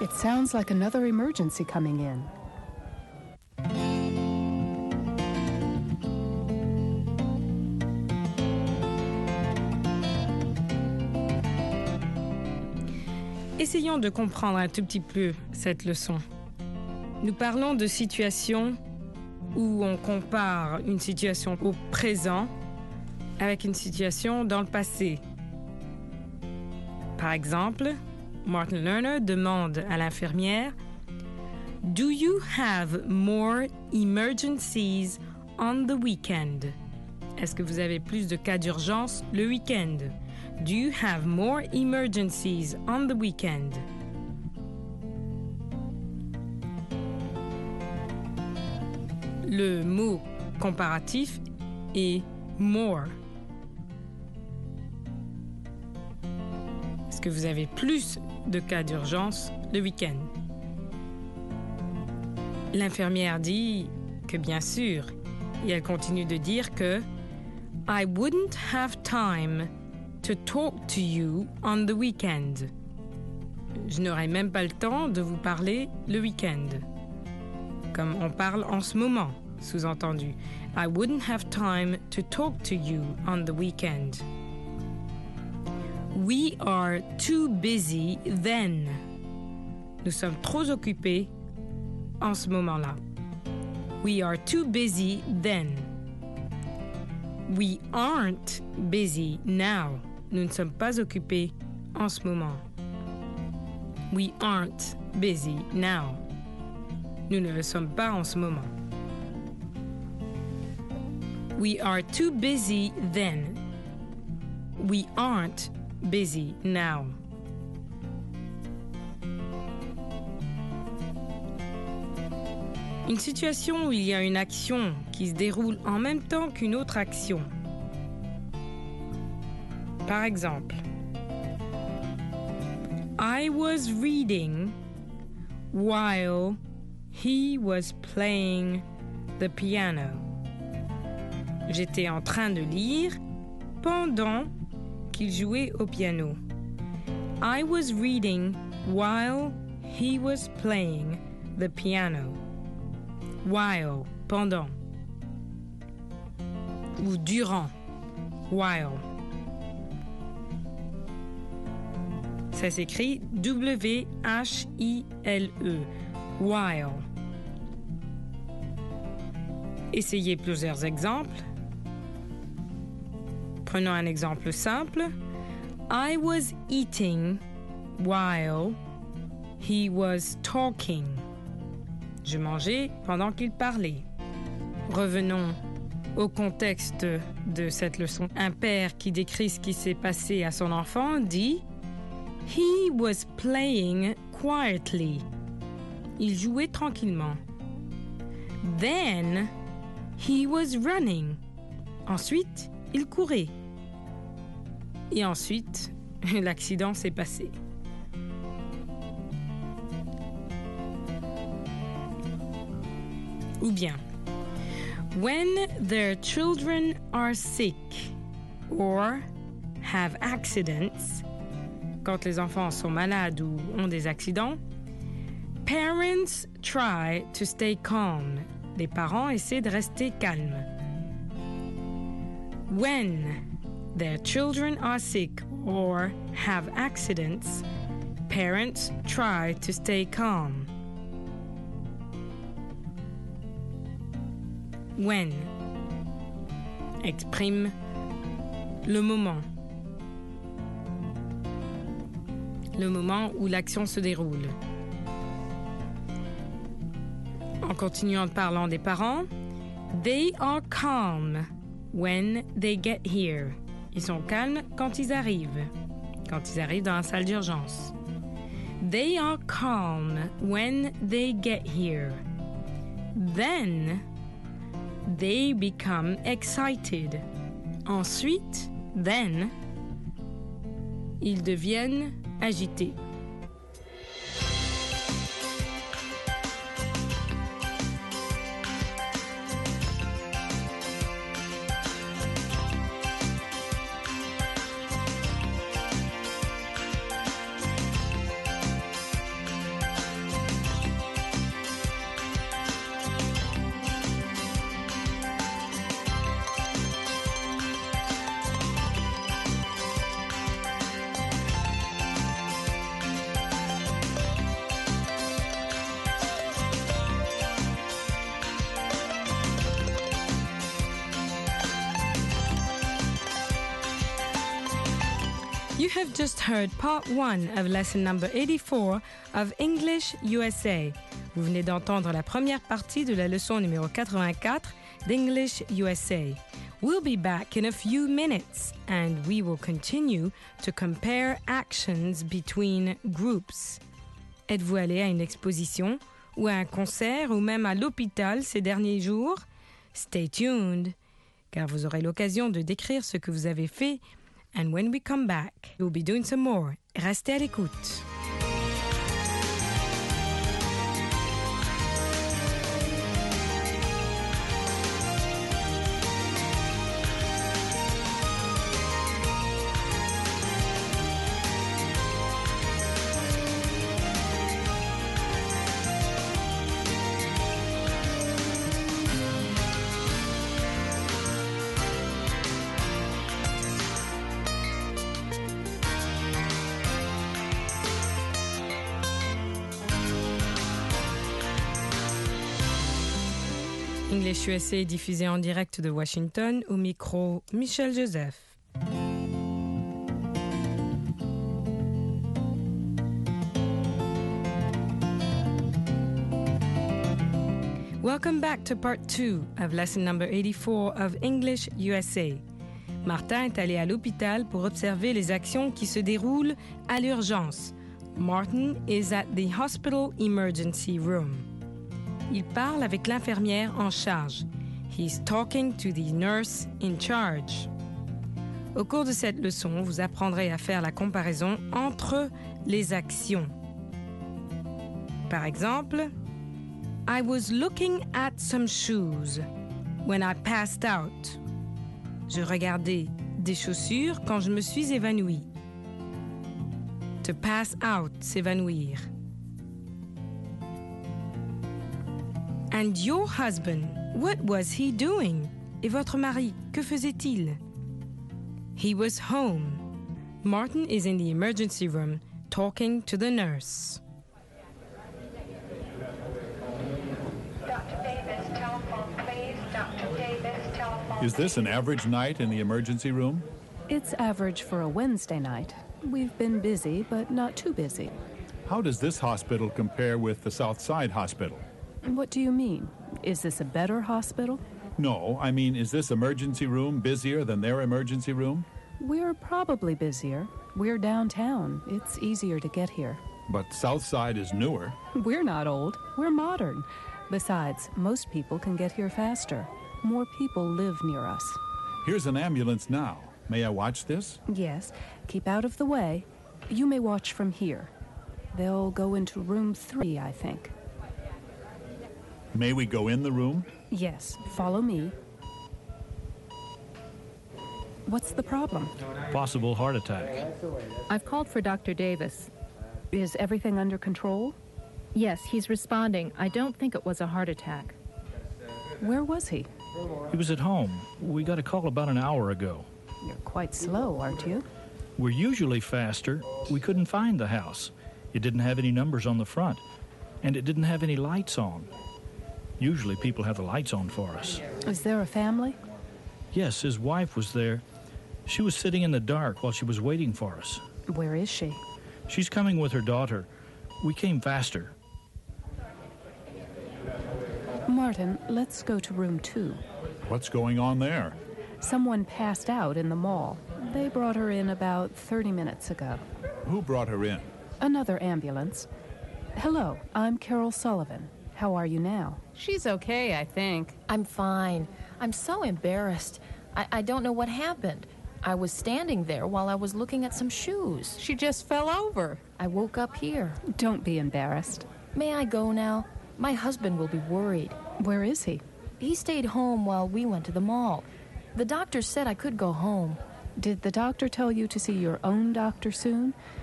It sounds like another emergency coming in. Essayons de comprendre un tout petit peu cette leçon. Nous parlons de situations où on compare une situation au présent avec une situation dans le passé. Par exemple, Martin Lerner demande à l'infirmière « Do you have more emergencies on the weekend ?» Est-ce que vous avez plus de cas d'urgence le week-end? Do you have more emergencies on the weekend? Le mot comparatif est more. Est-ce que vous avez plus de cas d'urgence le week-end? L'infirmière dit que bien sûr, et elle continue de dire que I wouldn't have time to talk to you on the weekend. Je n'aurai même pas le temps de vous parler le week-end. Comme on parle en ce moment, sous-entendu. I wouldn't have time to talk to you on the weekend. We are too busy then. Nous sommes trop occupés en ce moment-là. We are too busy then. We aren't busy now. Nous ne sommes pas occupés en ce moment. We aren't busy now. Nous ne le sommes pas en ce moment. We are too busy then. We aren't busy now. Une situation où il y a une action qui se déroule en même temps qu'une autre action. Par exemple, I was reading while he was playing the piano. J'étais en train de lire pendant qu'il jouait au piano. I was reading while he was playing the piano. While, pendant. Ou durant. While. Ça s'écrit W-H-I-L-E. While. Essayez plusieurs exemples. Prenons un exemple simple. I was eating while he was talking. Je mangeais pendant qu'il parlait. Revenons au contexte de cette leçon. Un père qui décrit ce qui s'est passé à son enfant dit « He was playing quietly ». Il jouait tranquillement. « Then, he was running ». Ensuite, il courait. Et ensuite, l'accident s'est passé. Ou bien, when their children are sick or have accidents, quand les enfants sont malades ou ont des accidents, parents try to stay calm. Les parents essaient de rester calmes. When their children are sick or have accidents, parents try to stay calm. When exprime le moment où l'action se déroule. En continuant de parlant des parents, they are calm when they get here. Ils sont calmes quand ils arrivent dans la salle d'urgence. They are calm when they get here. Then they become excited. Ensuite, then, ils deviennent agités. You have just heard part 1 of lesson number 84 of English USA. Vous venez d'entendre la première partie de la leçon numéro 84 d'English USA. We'll be back in a few minutes and we will continue to compare actions between groups. Êtes-vous allé à une exposition ou à un concert ou même à l'hôpital ces derniers jours? Stay tuned, car vous aurez l'occasion de décrire ce que vous avez fait. And when we come back, we'll be doing some more. Restez à l'écoute. English USA est diffusé en direct de Washington, au micro Michel Joseph. Welcome back to part 2 of lesson number 84 of English USA. Martin est allé à l'hôpital pour observer les actions qui se déroulent à l'urgence. Martin is at the hospital emergency room. Il parle avec l'infirmière en charge. He's talking to the nurse in charge. Au cours de cette leçon, vous apprendrez à faire la comparaison entre les actions. Par exemple, I was looking at some shoes when I passed out. Je regardais des chaussures quand je me suis évanouie. To pass out, s'évanouir. And your husband, what was he doing? Et votre mari, que faisait-il? He was home. Martin is in the emergency room talking to the nurse. Dr. Davis, telephone, please. Dr. Davis, telephone. Is this an average night in the emergency room? It's average for a Wednesday night. We've been busy, but not too busy. How does this hospital compare with the South Side Hospital? What do you mean? Is this a better hospital? No, I mean, is this emergency room busier than their emergency room? We're probably busier. We're downtown. It's easier to get here. But South Side is newer. We're not old. We're modern. Besides, most people can get here faster. More people live near us. Here's an ambulance now. May I watch this? Yes. Keep out of the way. You may watch from here. They'll go into room 3, I think. May we go in the room? Yes. Follow me. What's the problem? Possible heart attack. I've called for Dr. Davis. Is everything under control? Yes, he's responding. I don't think it was a heart attack. Where was he? He was at home. We got a call about an hour ago. You're quite slow, aren't you? We're usually faster. We couldn't find the house. It didn't have any numbers on the front, and it didn't have any lights on. Usually people have the lights on for us. Is there a family? Yes, his wife was there. She was sitting in the dark while she was waiting for us. Where is she? She's coming with her daughter. We came faster. Martin, let's go to room 2. What's going on there? Someone passed out in the mall. They brought her in about 30 minutes ago. Who brought her in? Another ambulance. Hello, I'm Carol Sullivan. How are you now? She's okay, I think. I'm fine. I'm so embarrassed. I don't know what happened. I was standing there while I was looking at some shoes. She just fell over. I woke up here. Don't be embarrassed. May I go now? My husband will be worried. Where is he? He stayed home while we went to the mall. The doctor said I could go home. Did the doctor tell you to see your own doctor soon?